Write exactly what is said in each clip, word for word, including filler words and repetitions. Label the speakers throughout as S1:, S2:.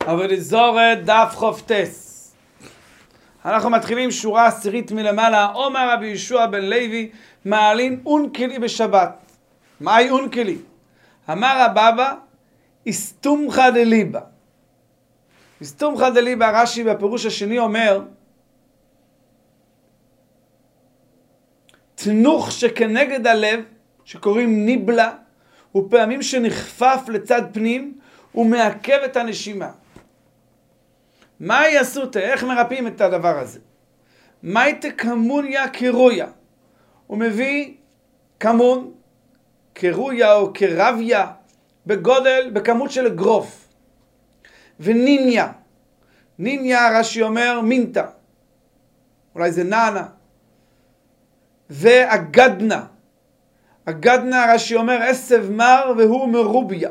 S1: אבל זורת דף חופטס. אנחנו מתחילים שורה עשירית מלמעלה. אומר רבי ישוע בן לוי, מעלין אונקלי בשבת. מהי אונקלי? אמר הבבא, הסתומחא דליבא. הסתומחא דליבא, רש"י בפירוש השני אומר, תנוך שכנגד הלב, שקוראים ניבלה, הוא פעמים שנחפף לצד פנים, הוא מעכב את הנשימה. מה יעשו תה? איך מרפאים את הדבר הזה? מה תקמוניה קרויה? הוא מביא כמון, קרויה או קרביה, בגודל, בכמות של אגרוף. וניניה. ניניה, רש"י אומר, מינטה. אולי זה נענה. ואגדנה. אגדנה, רש"י אומר, עשב מר והוא מרוביה.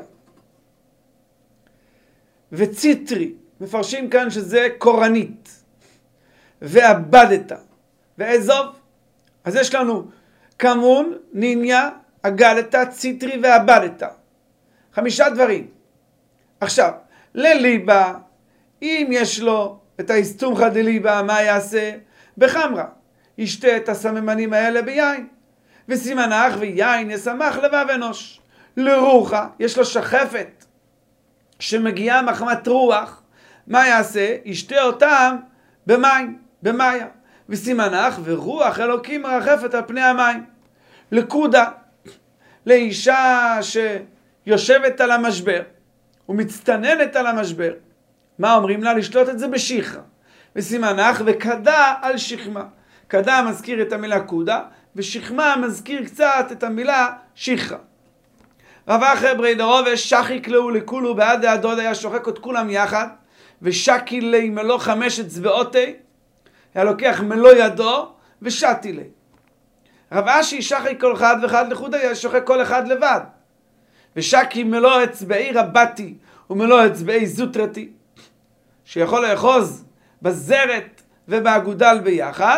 S1: וציטרי. מפרשים כאן שזה קורנית. ואבדת. ואזוב. אז יש לנו כמון, ניניה, אגדת, ציטרי ואבדת. חמישה דברים. עכשיו, לליבה, אם יש לו את ההסתומחא דליבא, מה יעשה? בחמרה. ישתה את הסממנים האלה ביין. וסימנך ויין ישמח לבב אנוש. לרוחה, יש לו שחפת שמגיעה מחמת רוח. מה יעשה? ישתה אותם במים, במיה. וסימנך ורוח אלוקים מרחפת על פני המים. לקודה, לאישה שיושבת על המשבר ומצטננת על המשבר. מה אומרים לה? לשתות את זה בשיחה. וסימנך וקדה על שכמה. קדה מזכיר את המילה קודה, ושכמה מזכיר קצת את המילה שיחה. רב אחר בריידרובש שחיק לו לכולו בעד הדוד היה שוחק את כולם יחד, ושקי לי מלוא חמשת צבאותי, היה לוקח מלוא ידו ושתי לי. רב אשי שחי כל אחד ואחד לחוד היה שוחק כל אחד לבד. ושקי מלוא אצבעי רבתי ומלוא אצבעי זוטרתי, שיכול לאחוז בזרת ובאגודל ביחד,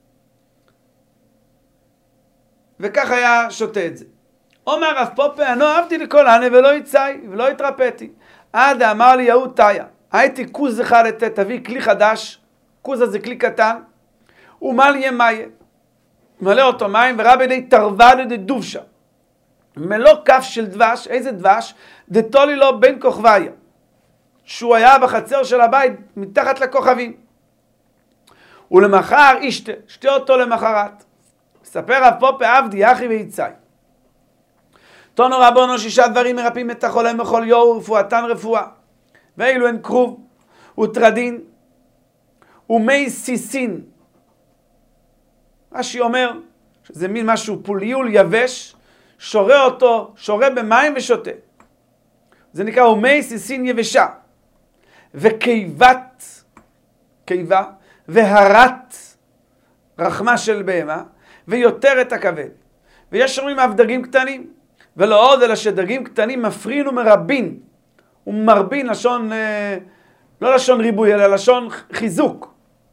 S1: וכך היה שותה את זה. אומר רב פופה, אני אהבתי לכל הנה ולא יצאי ולא התרפאתי. עד אמר לי יהוד תאיה, הייתי כוז אחד לתת, תביא כלי חדש, כוז הזה כלי קטן, ומל יהיה מיה. מלא אותו מים ורבי די תרבד דדובשה. מלוא כף של דבש, איזה דבש? דתולי לו בין כוכביה. שהוא היה בחצר של הבית מתחת לכוכבים. ולמחר ישתה, שתה אותו למחרת. מספר רב פופה עבדי אחי ויצאי. תונו רבונו שישה דברים מרפאים את החולה מכל יום ורפואתן רפואה. ואילו הן כרוב וטרדין ומי סיסין. רש"י אומר שזה מין משהו פוליול יבש, שורה אותו, שורה במים ושותה. זה נקרא ומי סיסין יבשה. וקיבת, קיבה, והרת רחמה של בהמה, ויותר את הכבד. ויש אומרים אף דרגים קטנים, ולא עוד אלא שדרגים קטנים מפרין ומרבין. ומרבין לשון, לא לשון ריבוי, אלא לשון חיזוק.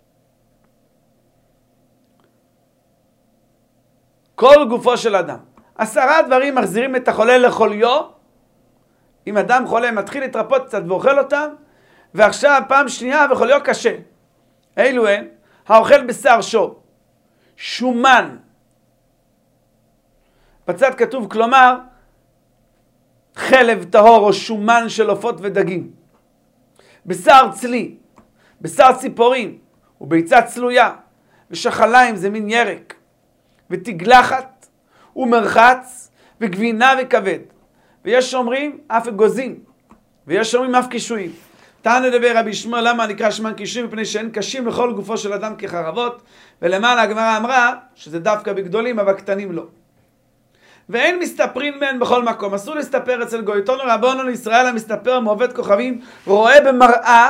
S1: כל גופו של אדם. עשרה דברים מחזירים את החולה לחוליו. אם אדם חולה מתחיל להתרפות קצת ואוכל אותם, ועכשיו פעם שנייה וחוליו קשה. אילו הן, האוכל בשר שור, שומן. בצד כתוב, כלומר, חלב טהור או שומן של עופות ודגים. בשר צלי, בשר ציפורים, וביצה צלויה, ושחליים זה מין ירק, ותגלחת, ומרחץ, וגבינה וכבד. ויש אומרים אף אגוזים, ויש אומרים אף קישואים. תענה לדבר רבי ישמעאל, למה נקרא שמן קישואים? מפני שאין קשים לכל גופו של אדם כחרבות, ולמעלה הגמרא אמרה שזה דווקא בגדולים, אבל קטנים לא. ואין מסתפרים מהן בכל מקום. אסור להסתפר אצל גוי. תונו רבונו לישראל המסתפר מעובד כוכבים, רואה במראה,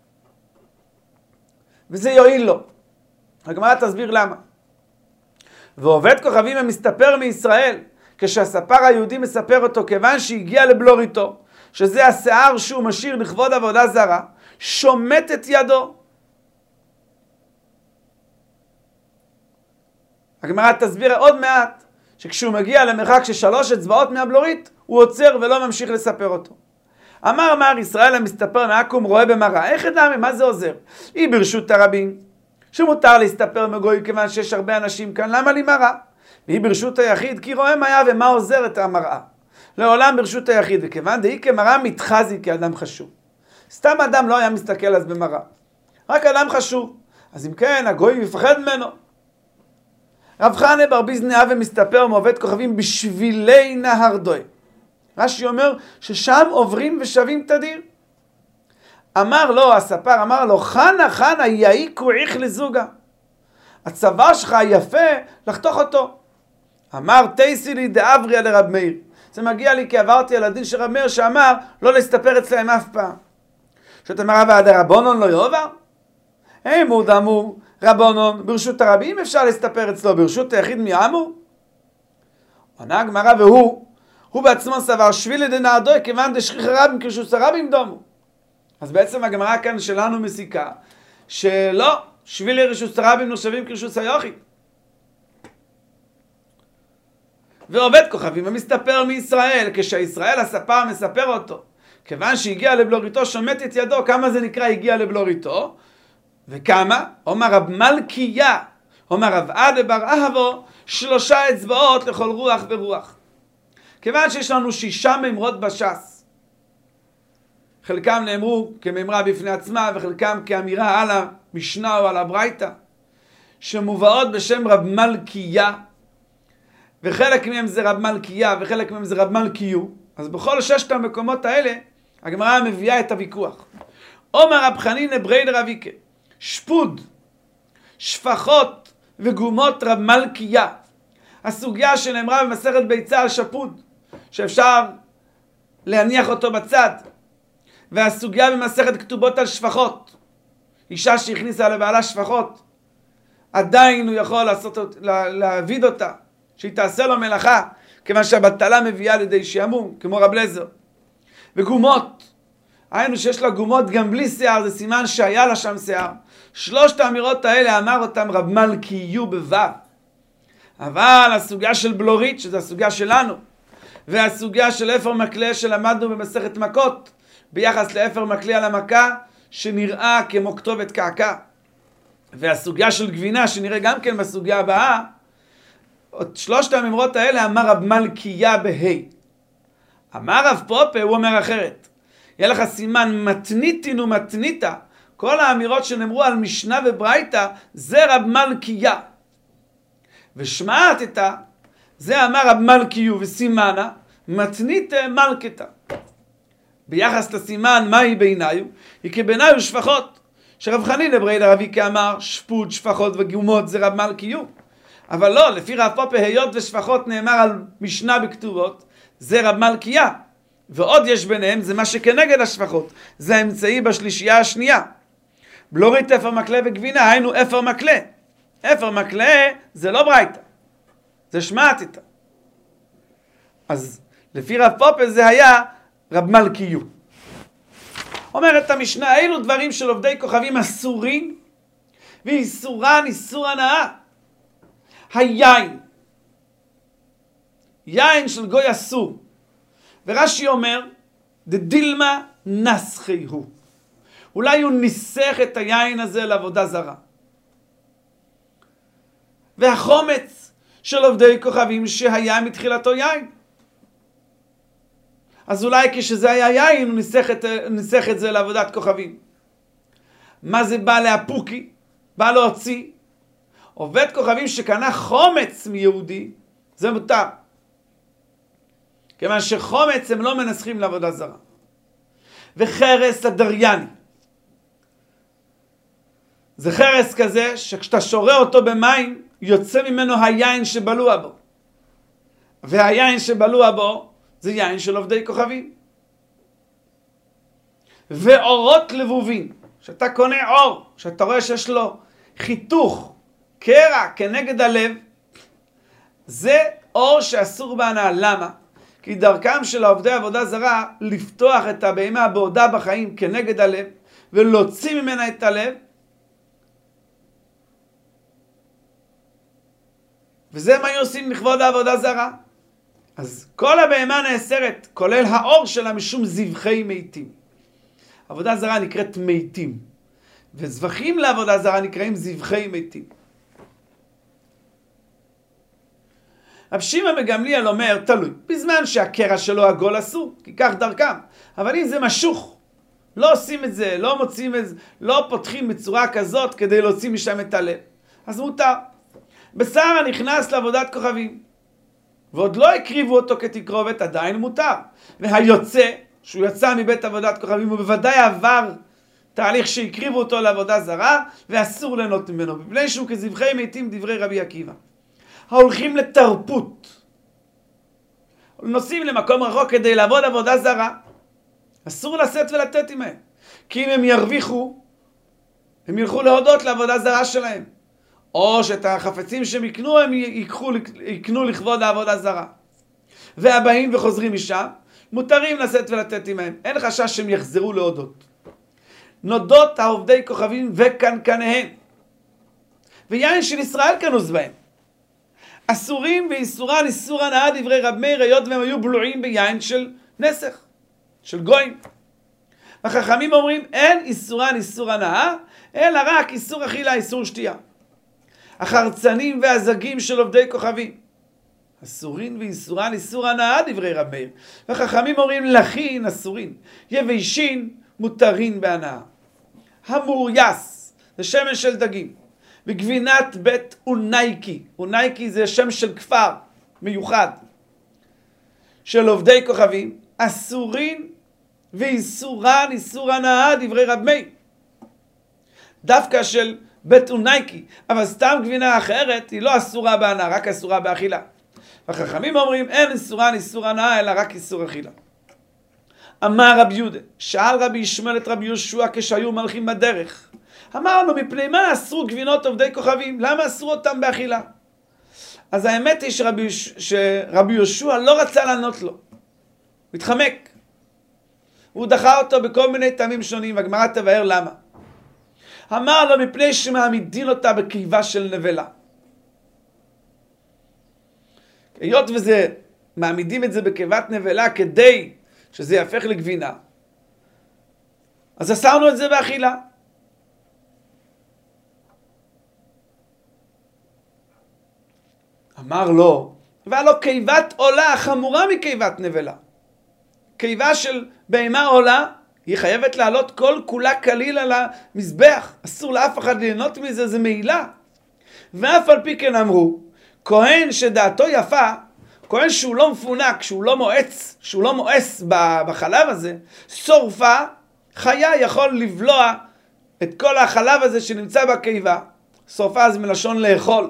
S1: וזה יועיל לו. הגמרא תסביר למה. ועובד כוכבים המסתפר מישראל, כשהספר היהודי מספר אותו, כיוון שהגיע לבלוריתו, שזה השיער שהוא משאיר לכבוד עבודה זרה, שומט את ידו. הגמרא תסביר עוד מעט, שכשהוא מגיע למרחק של שלוש אצבעות מהבלורית, הוא עוצר ולא ממשיך לספר אותו. אמר אמר ישראל המסתפר מעכו"ם רואה במראה. איך אדם, מה זה עוזר? היא ברשות הרבים, שמותר להסתפר מגוי כיוון שיש הרבה אנשים כאן, למה לי מראה? והיא ברשות היחיד, כי רואה מה היה ומה עוזר את המראה. לעולם ברשות היחיד, וכיוון דהי כמראה מתחזי כאדם חשוב. סתם אדם לא היה מסתכל אז במראה. רק אדם חשוב. אז אם כן, הגוי מפחד ממנו. רב חנה בר ביזניה ומסתפר מעובד כוכבים בשבילי נהר דוי. רש"י אומר ששם עוברים ושבים תדיר. אמר לו הספר, אמר לו, חנה חנה יעיקו איך לזוגה. הצוואר שלך יפה לחתוך אותו. אמר תייסי לי דאבריה לרב מאיר. זה מגיע לי כי עברתי על הדין של רב מאיר שאמר לא להסתפר אצלהם אף פעם. שאתה אומר ועד הרבונון לא יעובר? הם הוא דאמור רבונון ברשות הרבים אפשר להסתפר אצלו, ברשות היחיד מיעמו? עונה הגמרא והוא, הוא בעצמו סבר שבילי דנהר דוי כיוון דשכיח רבים כרשות הרבים דומו. אז בעצם הגמרא כאן שלנו מסיקה שלא, שבילי רשות הרבים נחשבים כרשות היחיד. ועובד כוכבים ומסתפר מישראל, כשישראל הספר מספר אותו, כיוון שהגיע לבלוריתו שומט את ידו. כמה זה נקרא הגיע לבלוריתו? וכמה? אומר רב מלכיה, אומר רב עדה בר אהבו, שלושה אצבעות לכל רוח ורוח. כיוון שיש לנו שישה מימרות בש"ס, חלקם נאמרו כמימרה בפני עצמה וחלקם כאמירה על המשנה או על הברייתא, שמובאות בשם רב מלכיה, וחלק מהם זה רב מלכיה וחלק מהם זה רב מלכיו. אז בכל ששת המקומות האלה הגמרא מביאה את הוויכוח. אומר רב חנינא ברי דרב איקה, שפוד, שפחות וגומות רב מלכיה. הסוגיה שנאמרה במסכת ביצה על שפוד, שאפשר להניח אותו בצד, והסוגיה במסכת כתובות על שפחות, אישה שהכניסה לבעלה שפחות, עדיין הוא יכול לעשות, לה, להעביד אותה, שהיא תעשה לו מלאכה, כיוון שהבטלה מביאה לידי שעמום, כמו רב לזר. וגומות, היינו שיש לה גומות גם בלי שיער, זה סימן שהיה לה שם שיער. שלושת האמירות האלה אמר אותם רב מלכיו בוו. אבל הסוגיה של בלורית, שזו הסוגיה שלנו, והסוגיה של אפר מקלה שלמדנו במסכת מכות, ביחס לאפר מקלה על המכה, שנראה כמו כתובת קעקע, והסוגיה של גבינה, שנראה גם כן בסוגיה הבאה, שלושת האמירות האלה אמר רב מלכיה בהי. אמר רב פופה, הוא אומר אחרת. יהיה לך סימן מתניתין ומתניתה. כל האמירות שנאמרו על משנה וברייתא, זה רב מלכיה. ושמעתתה, זה אמר רב מלכיו וסימנה, מתניתה מלכתה. ביחס לסימן, מהי בעיניו? היא כבעיניו שפחות. שרב חנינא ברי דרב איקה אמר, שפוד, שפחות וגומות זה רב מלכיו. אבל לא, לפי רב פופה, היות ושפחות נאמר על משנה בכתובות, זה רב מלכיה. ועוד יש ביניהם, זה מה שכנגד השפחות. זה האמצעי בשלישייה השנייה. בלורית אפר מקלה וגבינה, היינו אפר מקלה. אפר מקלה זה לא ברייתא, זה שמעתתה. אז לפי רב פופה זה היה רב מלכיו. אומרת המשנה, אילו דברים של עובדי כוכבים אסורים, ואיסורן איסור הנאה. היין, יין של גוי אסור. ורש"י אומר, דדילמה נסחי הוא. אולי הוא ניסח את היין הזה לעבודה זרה. והחומץ של עובדי כוכבים שהיה מתחילתו יין. אז אולי כשזה היה יין הוא ניסח את, ניסח את זה לעבודת כוכבים. מה זה בא להפוקי? בא להוציא. עובד כוכבים שקנה חומץ מיהודי, זה מותר. כיוון שחומץ הם לא מנסחים לעבודה זרה. וחרס הדרייני. זה חרס כזה שכשאתה שורה אותו במים, יוצא ממנו היין שבלוע בו. והיין שבלוע בו זה יין של עובדי כוכבים. ואורות לבובים. שאתה קונה אור, שאתה רואה שיש לו חיתוך, קרע כנגד הלב, זה אור שאסור בהנאה. למה? כי דרכם של העובדי עבודה זרה לפתוח את הבהמה בעודה בחיים כנגד הלב ולהוציא ממנה את הלב, וזה מה עושים לכבוד העבודה זרה. אז כל הבהמה נאסרת, כולל האור שלה משום זבחי מתים. עבודה זרה נקראת מתים, וזבחים לעבודה זרה נקראים זבחי מתים. רב שמעון בן גמליאל אומר, תלוי, בזמן שהקרע שלו עגול אסור, כי כך דרכם. אבל אם זה משוך, לא עושים את זה, לא מוצאים את זה, לא פותחים בצורה כזאת כדי להוציא משם את הלב, אז מותר. בשר הנכנס לעבודת כוכבים, ועוד לא הקריבו אותו כתקרובת, עדיין מותר. והיוצא, שהוא יצא מבית עבודת כוכבים, הוא בוודאי עבר תהליך שהקריבו אותו לעבודה זרה, ואסור ליהנות ממנו, מפני שהוא כזבחי מתים דברי רבי עקיבא. ההולכים לתרפות, נוסעים למקום רחוק כדי לעבוד עבודה זרה, אסור לשאת ולתת עמהם, כי אם הם ירוויחו, הם ילכו להודות לעבודה זרה שלהם, או שאת החפצים שהם יקנו, הם יקחו, יקנו לכבוד העבודה זרה. והבאים וחוזרים משם, מותרים לשאת ולתת עמהם, אין חשש שהם יחזרו להודות. נודות העובדי כוכבים וקנקניהם, ויין של ישראל כנוז בהם. אסורים ואיסורן איסור הנאה דברי רב מאיר, היות והם היו בלועים ביין של נסך, של גויים. החכמים אומרים, אין איסורן איסור הנאה, אלא רק איסור אכילה, איסור שתייה. החרצנים והזגים של עובדי כוכבים, אסורין ואיסורן איסור הנאה דברי רב מאיר. והחכמים אומרים, לכין אסורין, יבשין מותרין בהנאה. המורייס, זה שמן של דגים. בגבינת בית אונייקי, אונייקי זה שם של כפר מיוחד, של עובדי כוכבים, אסורין ואיסורן איסור הנאה דברי רב מאיר. דווקא של בית אונייקי, אבל סתם גבינה אחרת היא לא אסורה בהנאה, רק אסורה באכילה. החכמים אומרים, אין איסורן איסור הנאה, אלא רק איסור אכילה. אמר רבי יהודה, שאל רבי ישמעאל את רבי יהושע כשהיו מלכים בדרך, אמרנו, מפני מה אסרו גבינות עובדי כוכבים? למה אסרו אותם באכילה? אז האמת היא שרבי, שרבי יהושע לא רצה לענות לו. הוא התחמק. הוא דחה אותו בכל מיני טעמים שונים, והגמרא תבאר למה. אמר לו, מפני שמעמידין אותה בקיבה של נבלה. היות וזה, מעמידים את זה בקיבת נבלה כדי שזה יהפך לגבינה, אז אסרנו את זה באכילה. אמר לו, ועלו קיבת עולה חמורה מקיבת נבלה. קיבה של בהמה עולה, היא חייבת לעלות כל כולה כליל על המזבח. אסור לאף אחד ליהנות מזה, זה מעילה. ואף על פי כן אמרו, כהן שדעתו יפה, כהן שהוא לא מפונק, שהוא לא מואץ, שהוא לא מואס בחלב הזה, שורפה, חיה יכול לבלוע את כל החלב הזה שנמצא בקיבה. שורפה זה מלשון לאכול.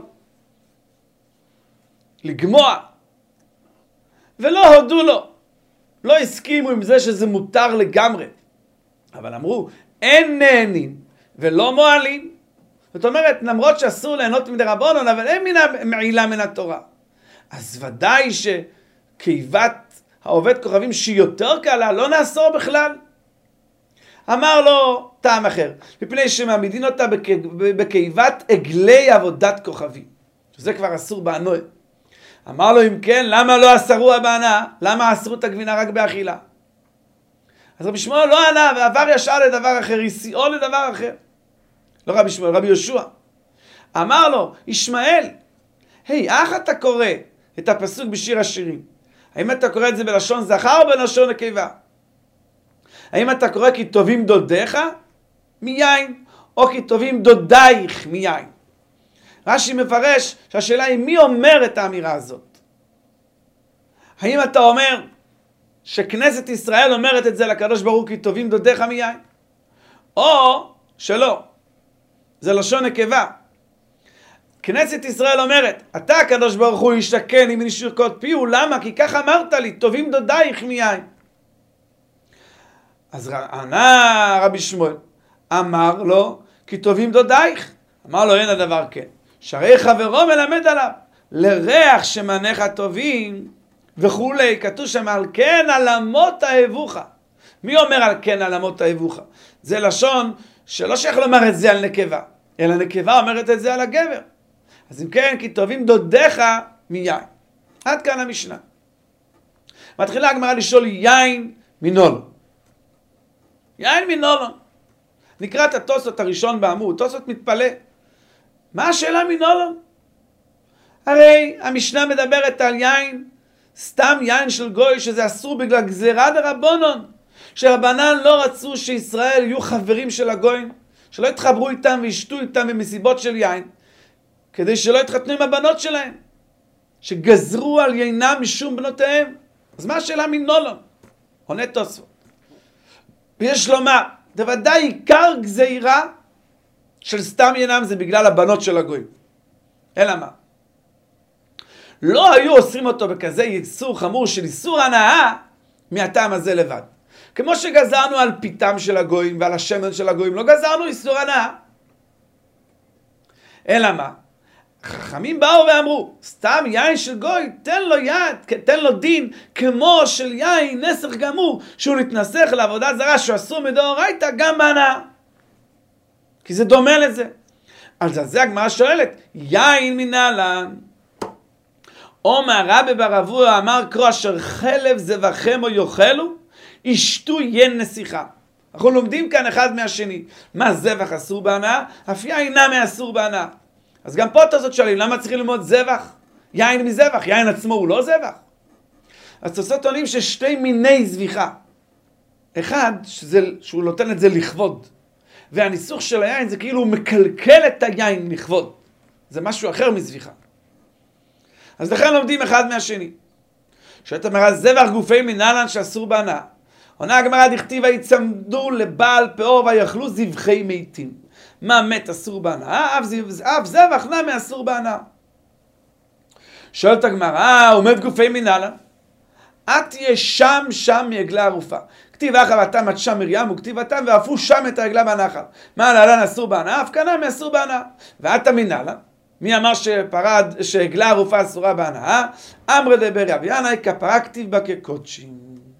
S1: לגמוע. ולא הודו לו. לא הסכימו עם זה שזה מותר לגמרי. אבל אמרו, אין נהנים ולא מועלים. זאת אומרת, למרות שאסור ליהנות מדרבנן, אבל אין מן מעילה מן התורה. אז ודאי שקיבת העובד כוכבים שהיא יותר קלה, לא נאסור בכלל. אמר לו טעם אחר, מפני שמעמידין אותה בקיבת עגלי עבודת כוכבים. שזה כבר אסור בהנאה. אמר לו, אם כן, למה לא אסרו בהנאה? למה אסרו את הגבינה רק באכילה? אז רבי שמעון לא ענה, ועבר ישר לדבר אחר, הסיעו לדבר אחר. לא רבי שמעון, רבי יהושע. אמר לו, ישמעאל, היי, איך אתה קורא את הפסוק בשיר השירים? האם אתה קורא את זה בלשון זכר או בלשון נקבה? האם אתה קורא כי טובים דודיך מיין, או כי טובים דודייך מיין? רש"י מפרש שהשאלה היא מי אומר את האמירה הזאת. האם אתה אומר שכנסת ישראל אומרת את זה לקדוש ברוך הוא כי טובים דודיך מיין? או שלא, זה לשון נקבה. כנסת ישראל אומרת, אתה הקדוש ברוך הוא ישתכן אם נשאיר קוד פיהו, למה? כי כך אמרת לי, טובים דודייך מיין. אז ענה רבי שמואל, אמר לו, כי טובים דודייך. אמר לו, אין הדבר כן. שהרי חברו מלמד עליו, לריח שמניך טובים וכולי, כתוב שם על כן עלמות האבוך. מי אומר על כן עלמות האבוך? זה לשון שלא שייך לומר את זה על נקבה, אלא נקבה אומרת את זה על הגבר. אז אם כן, כי טובים דודיך מיין. עד כאן המשנה. מתחילה הגמרא לשאול יין מנולו. יין מנולו. נקרא את התוספות הראשון בעמוד, תוספות מתפלא. מה השאלה מנולו? הרי המשנה מדברת על יין, סתם יין של גוי, שזה אסור בגלל גזירה דרבנן, שרבנן לא רצו שישראל יהיו חברים של הגויים, שלא יתחברו איתם וישתו איתם במסיבות של יין, כדי שלא יתחתנו עם הבנות שלהם, שגזרו על יינם משום בנותיהם. אז מה השאלה מנולו? עונה תוספות. ויש לומר, בוודאי עיקר גזירה של סתם יינם זה בגלל הבנות של הגויים. אלא מה? לא היו אוסרים אותו בכזה איסור חמור של איסור הנאה מהטעם הזה לבד. כמו שגזרנו על פיתם של הגויים ועל השמן של הגויים, לא גזרנו איסור הנאה. אלא מה? חכמים באו ואמרו, סתם יין של גוי, תן לו יד, תן לו דין, כמו של יין נסך גמור, שהוא נתנסך לעבודה זרה, שהוא אסור מדאורייתא גם בהנאה. כי זה דומה לזה. אז זה הגמרא שואלת, יין מנהלן. עומר רבי בר אבוה אמר קרוא אשר חלב זבחם או יאכלו, ישתו יין נסיכה. אנחנו לומדים כאן אחד מהשני. מה זבח אסור בהנאה? אף יין נמי אסור בהנאה. אז גם פה תוספות שואלים, למה צריכים ללמוד זבח? יין מזבח, יין עצמו הוא לא זבח. אז תוספות עונים ששתי מיני זביחה. אחד, שזה, שהוא נותן את זה לכבוד. והניסוך של היין זה כאילו הוא מקלקל את היין לכבוד. זה משהו אחר מזביחה. אז לכן לומדים אחד מהשני. שאתה אומר, זבח גופי מנהלן שאסור בהנאה. עונה הגמרא דכתיב ויצמדו לבעל פאור ויאכלו זבחי מתים. מה מת אסור בהנאה? אף זבח נמי אסור בהנאה. שואלת הגמרא, הוא מת גופי מנהלן. את תהיה שם שם מעגלה ערופה. כתיב אחר ואתם את שם מרים וכתיב אתם ואפו שם את העגלה בנחל. מה להלן אסור בהנאה? אף כנמי אסור בהנאה. ואת מנהלן. מי אמר שפרד, שעגלה ערופה אסורה בהנאה? אמרי דבר רבי ינאי כפרה כתיב בה כקודשים.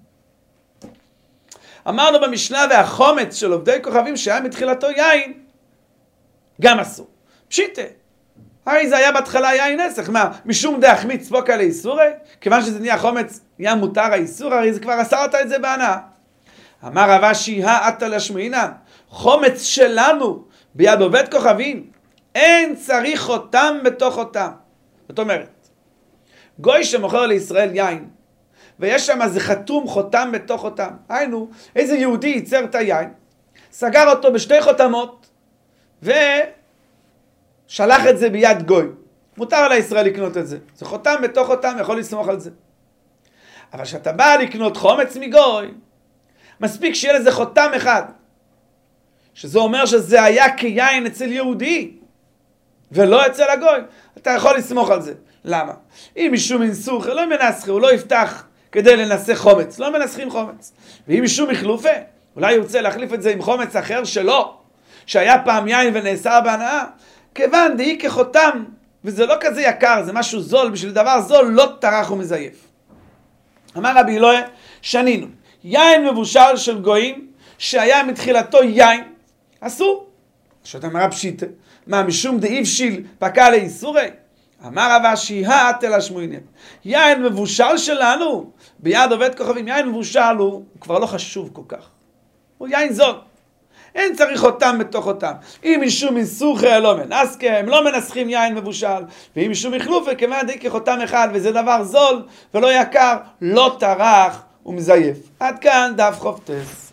S1: אמרנו במשנה והחומץ של עובדי כוכבים שהיה מתחילתו יין, גם אסור. פשיטה. הרי זה היה בהתחלה יין נסך. מה? משום דהחמיץ בוקה לאיסורי? כיוון שזה נהיה חומץ, נהיה מותר האיסור, הרי זה כבר אסרת את זה בהנאה. אמר רב אשי, האתה לשמעינן, חומץ שלנו ביד עובד כוכבים, אין צריך אותם בתוך אותם. זאת אומרת, גוי שמוכר לישראל יין, ויש שם איזה חתום חותם בתוך אותם. היינו, איזה יהודי ייצר את היין, סגר אותו בשתי חותמות, ושלח את זה ביד גוי. מותר לישראל לקנות את זה. זה חותם בתוך אותם, יכול לסמוך על זה. אבל כשאתה בא לקנות חומץ מגוי, מספיק שיהיה לזה חותם אחד, שזה אומר שזה היה כיין אצל יהודי, ולא אצל הגוי. אתה יכול לסמוך על זה. למה? אם משום אינסוך, לא מנסחי, הוא לא יפתח כדי לנסח חומץ. לא מנסחים חומץ. ואם משום מחלופה, אולי ירצה להחליף את זה עם חומץ אחר שלא, שהיה פעם יין ונאסר בהנאה, כיוון דהי כחותם, וזה לא כזה יקר, זה משהו זול, בשביל דבר זול לא טרח ומזייף. אמר רבי אלוהי, שנינו, יין מבושל של גויים, שהיה מתחילתו יין, אסור. שאתה אמרה פשיטה, מה משום דאיבשיל פקע לאיסורי? אמר רב אשי, האתה לשמעינן. יין מבושל שלנו, ביד עובד כוכבים, יין מבושל הוא כבר לא חשוב כל כך. הוא יין זול. אין צריך אותם בתוך אותם. אם משום איסוכי לא מנסקה, הם לא מנסחים יין מבושל. ואם משום מחלופה, כמעט דיקח אותם אחד, וזה דבר זול ולא יקר, לא טרח ומזייף. עד כאן דף חופטס.